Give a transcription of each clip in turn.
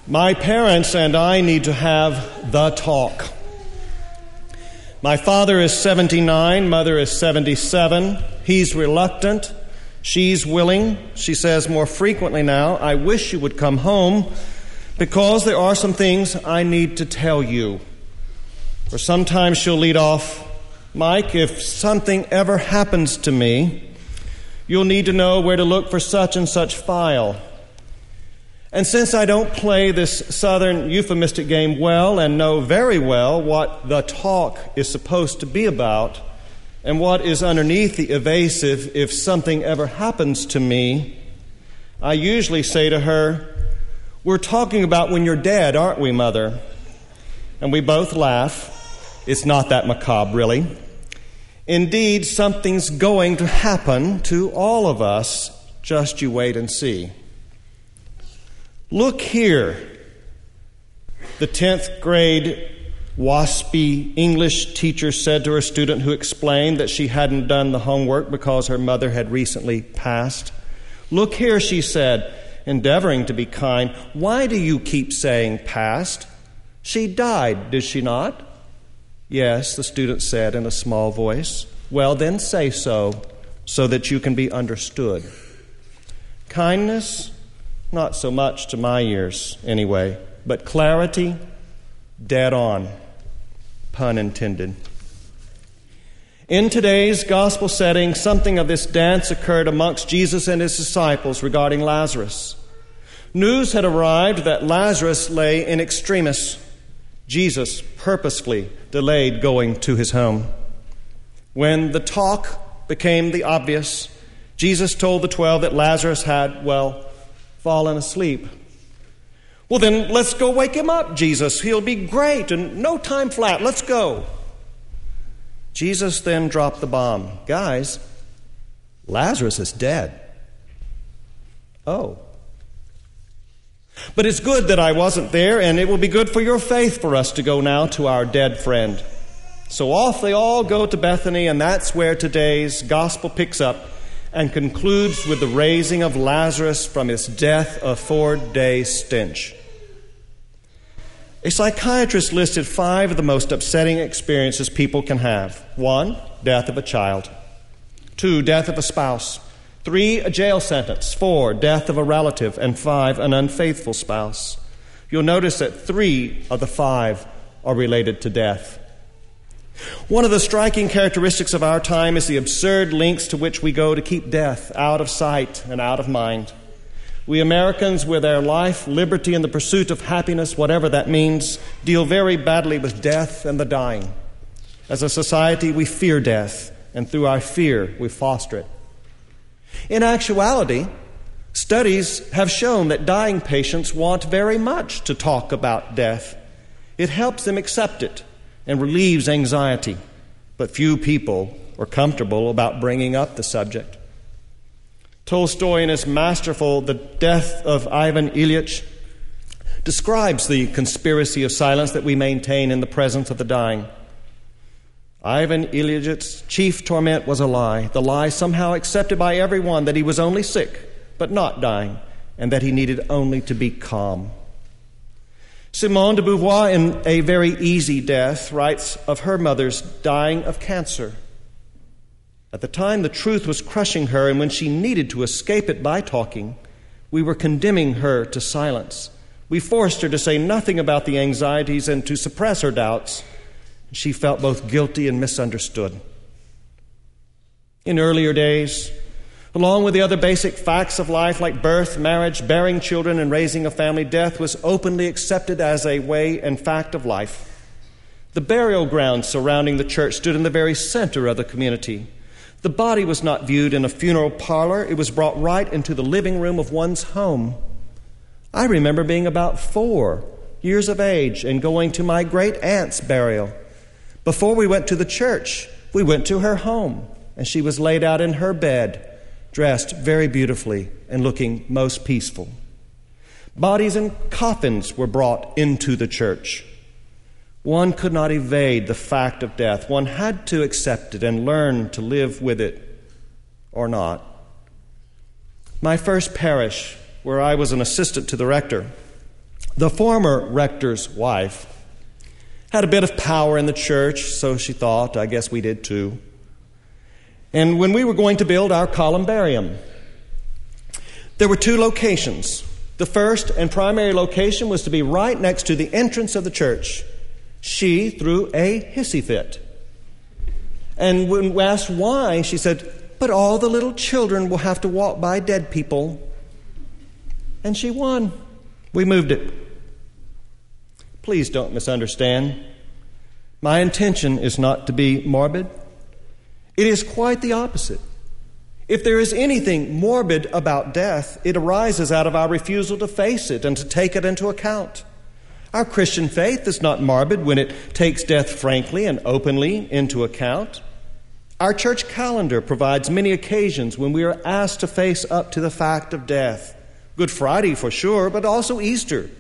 My parents and I need to have the talk. My father is 79, mother is 77. He's reluctant. She's willing. She says more frequently now, I wish you would come home because there are some things I need to tell you. Or sometimes she'll lead off, Mike, if something ever happens to me, you'll need to know where to look for such and such file. And since I don't play this Southern euphemistic game well and know very well what the talk is supposed to be about and what is underneath the evasive if something ever happens to me, I usually say to her, we're talking about when you're dead, aren't we, Mother? And we both laugh. It's not that macabre, really. Indeed, something's going to happen to all of us. Just you wait and see. Look here, the 10th grade waspy English teacher said to her student who explained that she hadn't done the homework because her mother had recently passed. Look here, she said, endeavoring to be kind. Why do you keep saying passed? She died, did she not? Yes, the student said in a small voice. Well, then say so that you can be understood. Kindness? Not so much to my ears, anyway. But clarity, dead on. Pun intended. In today's gospel setting, something of this dance occurred amongst Jesus and his disciples regarding Lazarus. News had arrived that Lazarus lay in extremis. Jesus purposefully delayed going to his home. When the talk became the obvious, Jesus told the 12 that Lazarus had, fallen asleep. Well, then let's go wake him up, Jesus. He'll be great and no time flat. Let's go. Jesus then dropped the bomb. Guys, Lazarus is dead. Oh. But it's good that I wasn't there, and it will be good for your faith for us to go now to our dead friend. So off they all go to Bethany, and that's where today's gospel picks up and concludes with the raising of Lazarus from his death of 4-day stench. A psychiatrist listed 5 of the most upsetting experiences people can have. 1, death of a child. 2, death of a spouse. 3, a jail sentence. 4, death of a relative. And 5, an unfaithful spouse. You'll notice that 3 of the 5 are related to death. One of the striking characteristics of our time is the absurd lengths to which we go to keep death out of sight and out of mind. We Americans, with our life, liberty, and the pursuit of happiness, whatever that means, deal very badly with death and the dying. As a society, we fear death, and through our fear, we foster it. In actuality, studies have shown that dying patients want very much to talk about death. It helps them accept it and relieves anxiety, but few people are comfortable about bringing up the subject. Tolstoy, in his masterful The Death of Ivan Ilyich, describes the conspiracy of silence that we maintain in the presence of the dying. Ivan Ilyich's chief torment was a lie, the lie somehow accepted by everyone that he was only sick, but not dying, and that he needed only to be calm. Simone de Beauvoir, in A Very Easy Death, writes of her mother's dying of cancer. At the time, the truth was crushing her, and when she needed to escape it by talking, we were condemning her to silence. We forced her to say nothing about the anxieties and to suppress her doubts. She felt both guilty and misunderstood. In earlier days, along with the other basic facts of life like birth, marriage, bearing children, and raising a family, death was openly accepted as a way and fact of life. The burial ground surrounding the church stood in the very center of the community. The body was not viewed in a funeral parlor. It was brought right into the living room of one's home. I remember being about 4 years of age and going to my great-aunt's burial. Before we went to the church, we went to her home, and she was laid out in her bed, dressed very beautifully and looking most peaceful. Bodies and coffins were brought into the church. One could not evade the fact of death. One had to accept it and learn to live with it or not. My first parish, where I was an assistant to the rector, The former rector's wife had a bit of power in the church, so she thought. I guess we did too. And when we were going to build our columbarium, there were two locations. The first and primary location was to be right next to the entrance of the church. She threw a hissy fit. And when we asked why, she said, "But all the little children will have to walk by dead people." And she won. We moved it. Please don't misunderstand. My intention is not to be morbid. It is quite the opposite. If there is anything morbid about death, it arises out of our refusal to face it and to take it into account. Our Christian faith is not morbid when it takes death frankly and openly into account. Our church calendar provides many occasions when we are asked to face up to the fact of death. Good Friday for sure, but also Easter.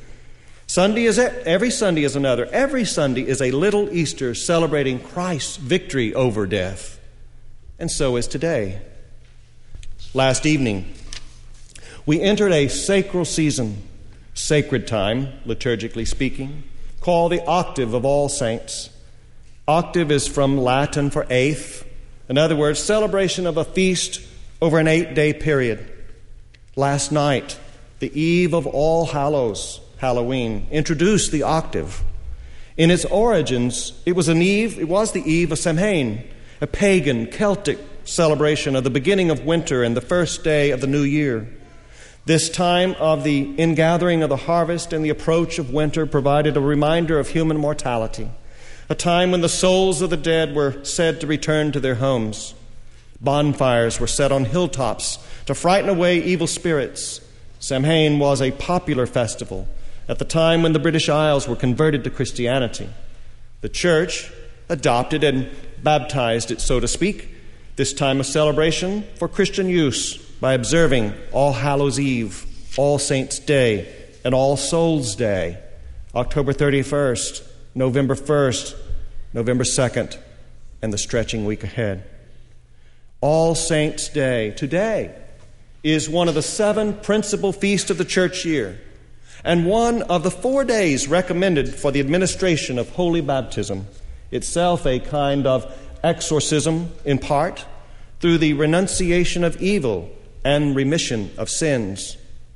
Every Sunday is another. Every Sunday is a little Easter celebrating Christ's victory over death. And so is today. Last evening, we entered a sacral season, sacred time, liturgically speaking, called the Octave of All Saints. Octave is from Latin for eighth. In other words, celebration of a feast over an 8-day period. Last night, the eve of All Hallows, Halloween, introduced the octave. In its origins, it was the eve of Samhain, a pagan Celtic celebration of the beginning of winter and the first day of the new year. This time of the ingathering of the harvest and the approach of winter provided a reminder of human mortality, a time when the souls of the dead were said to return to their homes. Bonfires were set on hilltops to frighten away evil spirits. Samhain was a popular festival at the time when the British Isles were converted to Christianity. The church adopted and baptized it, so to speak, this time of celebration for Christian use by observing All Hallows Eve, All Saints' Day, and All Souls' Day, October 31st, November 1st, November 2nd, and the stretching week ahead. All Saints' Day today is one of the 7 principal feasts of the church year and one of the 4 days recommended for the administration of holy baptism, itself a kind of exorcism in part through the renunciation of evil and remission of sins.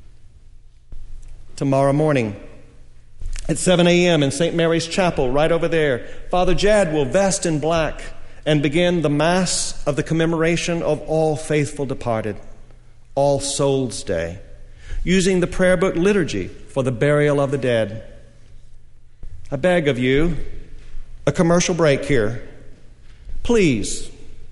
Tomorrow morning at 7 a.m. in St. Mary's Chapel, right over there, Father Jad will vest in black and begin the Mass of the commemoration of all faithful departed, All Souls' Day, using the prayer book liturgy for the burial of the dead. I beg of you, a commercial break here. Please,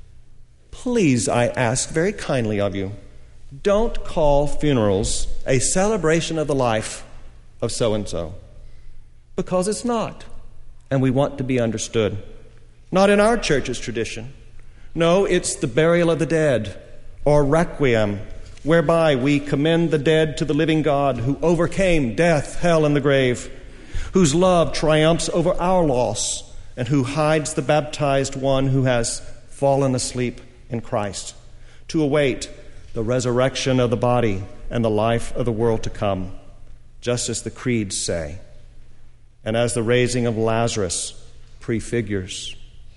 I ask very kindly of you, don't call funerals a celebration of the life of so-and-so, because it's not, and we want to be understood. Not in our church's tradition. No, it's the burial of the dead, or requiem, whereby we commend the dead to the living God who overcame death, hell, and the grave, whose love triumphs over our loss, and who hides the baptized one who has fallen asleep in Christ, to await the resurrection of the body and the life of the world to come, just as the creeds say, and as the raising of Lazarus prefigures.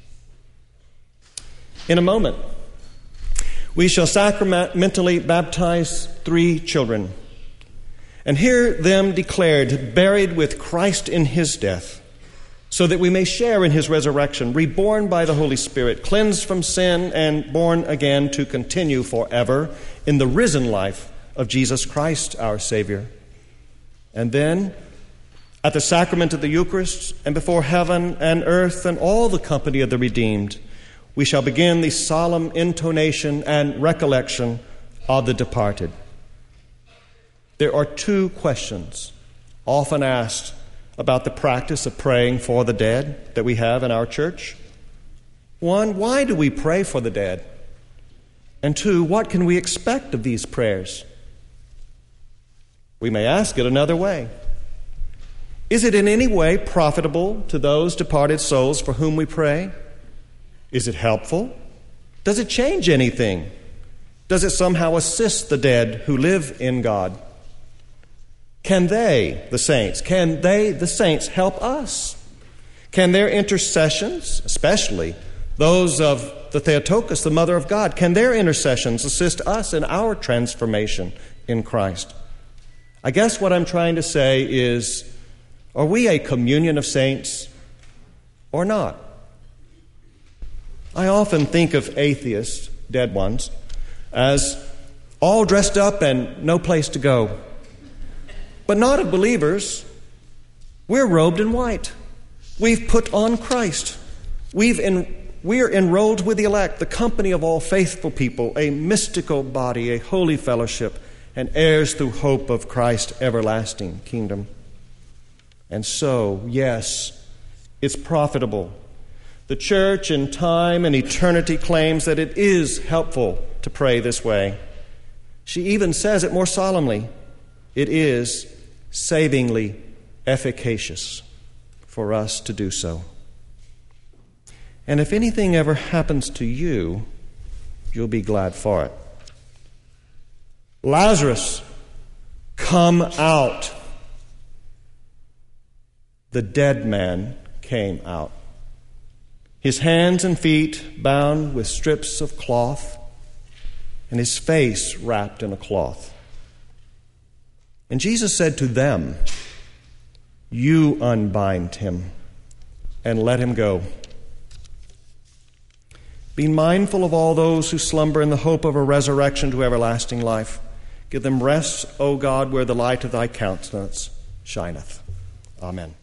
In a moment, we shall sacramentally baptize 3 children and hear them declared buried with Christ in his death, so that we may share in his resurrection, reborn by the Holy Spirit, cleansed from sin, and born again to continue forever in the risen life of Jesus Christ, our Savior. And then, at the sacrament of the Eucharist, and before heaven and earth and all the company of the redeemed, we shall begin the solemn intonation and recollection of the departed. There are 2 questions often asked about the practice of praying for the dead that we have in our church. 1, why do we pray for the dead? And 2, what can we expect of these prayers? We may ask it another way. Is it in any way profitable to those departed souls for whom we pray? Is it helpful? Does it change anything? Does it somehow assist the dead who live in God? Can they, the saints, help us? Can their intercessions, especially those of the Theotokos, the Mother of God, can their intercessions assist us in our transformation in Christ? I guess what I'm trying to say is, are we a communion of saints or not? I often think of atheists, dead ones, as all dressed up and no place to go. But not of believers. We're robed in white. We've put on Christ. We're enrolled with the elect, the company of all faithful people, a mystical body, a holy fellowship, and heirs through hope of Christ's everlasting kingdom. And so, yes, it's profitable. The church in time and eternity claims that it is helpful to pray this way. She even says it more solemnly. It is savingly efficacious for us to do so. And if anything ever happens to you, you'll be glad for it. Lazarus, come out. The dead man came out. His hands and feet bound with strips of cloth, and his face wrapped in a cloth. And Jesus said to them, "You unbind him and let him go." Be mindful of all those who slumber in the hope of a resurrection to everlasting life. Give them rest, O God, where the light of thy countenance shineth. Amen.